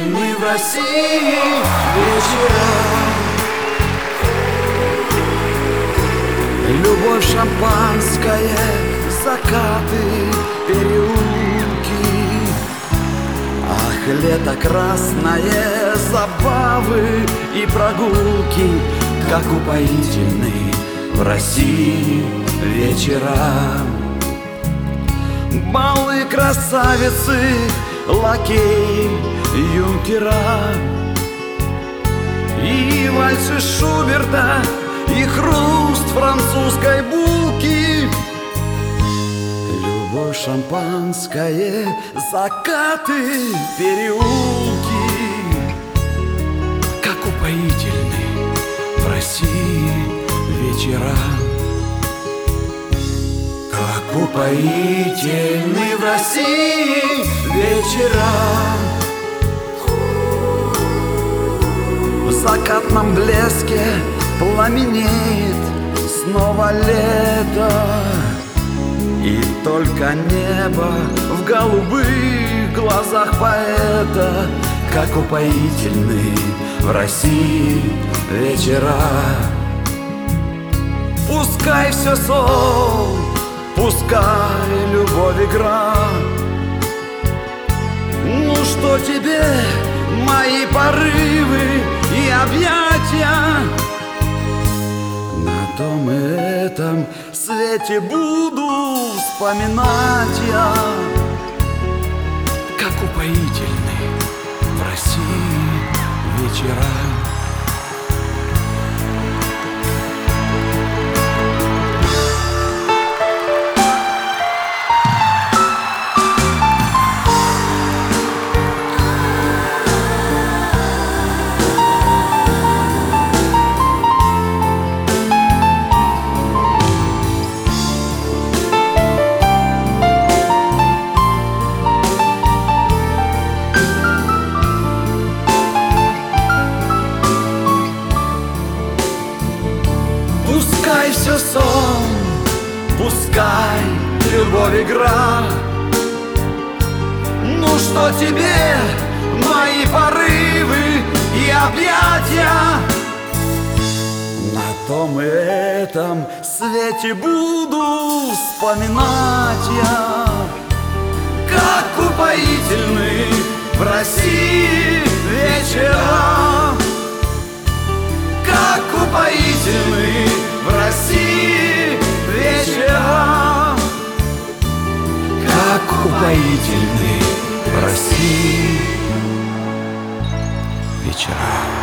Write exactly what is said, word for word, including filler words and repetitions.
упоительны в России вечера. Любовь, шампанское, закаты, переулки. Ах, лето красное, забавы и прогулки, как упоительны в России вечера. Балы, красавицы, лакей, юнкера, и вальсы Шуберта, и хруст французской булки. Любовь, шампанское, закаты, переулки, как упоительны в России вечера. Как упоительны в России вечера. В закатном блеске пламенеет снова лето, и только небо в голубых глазах поэта. Как упоительны в России вечера. Пускай все сон, пускай любовь игра. Ну что тебе мои порывы и объятия? На том и этом свете буду вспоминать я. Как упоительны в России вечера. Пускай все сон, пускай любовь игра. Ну что тебе мои порывы и объятия? На том и этом свете буду вспоминать я. Как упоительны в России вечера. Как упоительны в России вечера. Как упоительны в России вечера.